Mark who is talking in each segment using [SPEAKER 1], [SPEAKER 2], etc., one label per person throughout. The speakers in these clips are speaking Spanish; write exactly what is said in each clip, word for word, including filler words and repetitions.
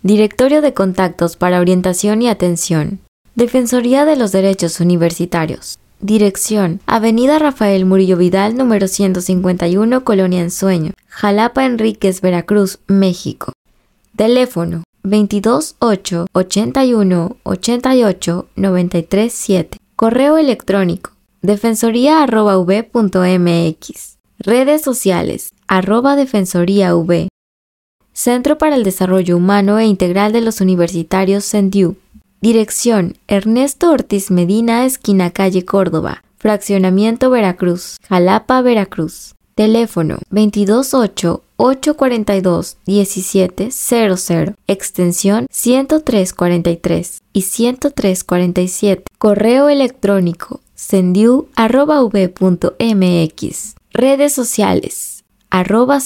[SPEAKER 1] Directorio de contactos para orientación y atención. Defensoría de los Derechos Universitarios. Dirección: Avenida Rafael Murillo Vidal, número ciento cincuenta y uno, Colonia Ensueño, Jalapa Enríquez, Veracruz, México. Teléfono: veintidós ocho, ochenta y uno, ochenta y ocho, noventa y tres siete. Correo electrónico: defensoría arroba u b punto m x. Redes sociales: arroba defensoría u b. Centro para el Desarrollo Humano e Integral de los Universitarios CENDIU. Dirección: Ernesto Ortiz Medina, esquina calle Córdoba, Fraccionamiento Veracruz, Jalapa, Veracruz. Teléfono: veintidós ocho, ochocientos cuarenta y dos, diecisiete cero cero, extensión ciento tres cuarenta y tres y ciento tres cuarenta y siete. Correo electrónico: cendiu arroba u b punto m x. Redes sociales: arroba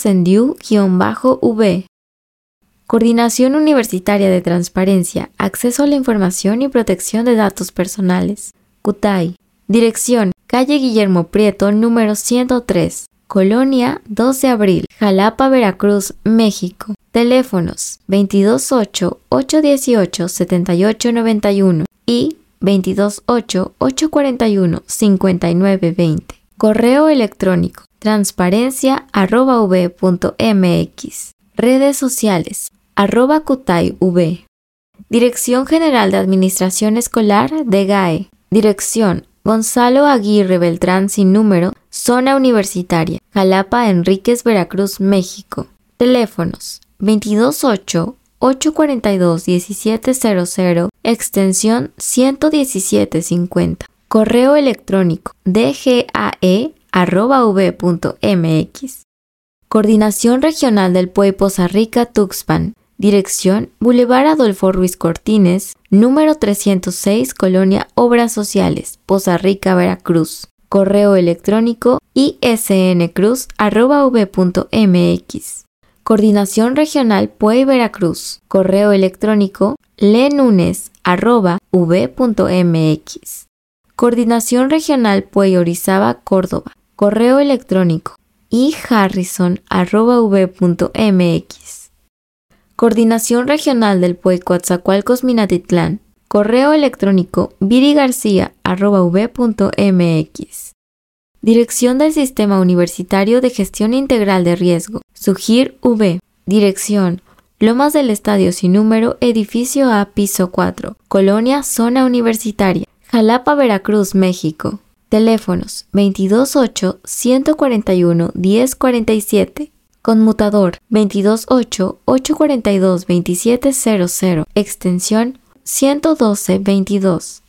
[SPEAKER 1] cendiu-u b. Coordinación Universitaria de Transparencia, Acceso a la Información y Protección de Datos Personales, CUTAI. Dirección: calle Guillermo Prieto, número ciento tres, Colonia dos de abril, Jalapa, Veracruz, México. Teléfonos: veintidós ocho, ochocientos dieciocho, setenta y ocho noventa y uno y veintidós ocho, ochocientos cuarenta y uno, cincuenta y nueve veinte. Correo electrónico: transparencia arroba u b punto m x. Redes sociales: arroba CUTAI U B. Dirección General de Administración Escolar de G A E. Dirección: Gonzalo Aguirre Beltrán sin número, Zona Universitaria, Jalapa, Enríquez, Veracruz, México. Teléfonos: veintidós ocho, ochocientos cuarenta y dos, diecisiete cero cero, extensión ciento diecisiete cincuenta. Correo electrónico: d g a e arroba u b punto m x. Coordinación Regional del P U E Poza Rica Tuxpan. Dirección: Boulevard Adolfo Ruiz Cortines, número trescientos seis, Colonia Obras Sociales, Poza Rica, Veracruz. Correo electrónico: i s n cruz arroba u b punto m x. Coordinación Regional P U E Veracruz. Correo electrónico: lenunes arroba u b punto m x. Coordinación Regional P U E Orizaba, Córdoba. Correo electrónico: i harrison arroba u b punto m x. Coordinación Regional del P U E Coatzacoalcos, Minatitlán. Correo electrónico: virigarcia arroba u b punto m x. Dirección del Sistema Universitario de Gestión Integral de Riesgo, SUGIR U B. Dirección: Lomas del Estadio sin número, edificio A, piso cuatro, Colonia Zona Universitaria, Jalapa, Veracruz, México. Teléfonos: veintidós ocho, ciento cuarenta y uno, diez cuarenta y siete. Conmutador: veintidós ocho, ochocientos cuarenta y dos, veintisiete cero cero, extensión ciento doce veintidós.